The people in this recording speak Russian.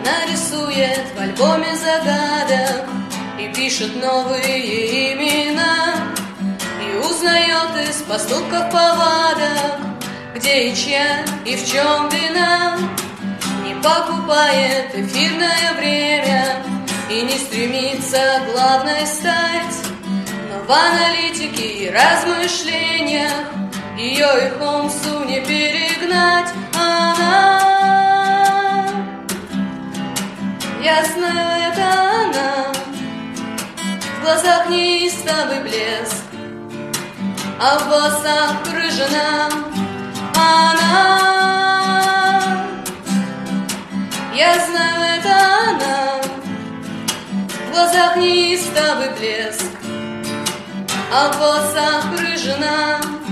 Она рисует в альбоме загадок и пишет новые имена, и узнает из поступков повадок, где и чья, и в чем вина. Не покупает эфирное время и не стремится главной стать, но в аналитике и размышлениях ее и Холмсу не перегнать. Она, ясно, это она, в глазах неистовый блеск, а в волосах рыжина. Она, я знаю, это она, в глазах неистовый блеск, а в волосах рыжина.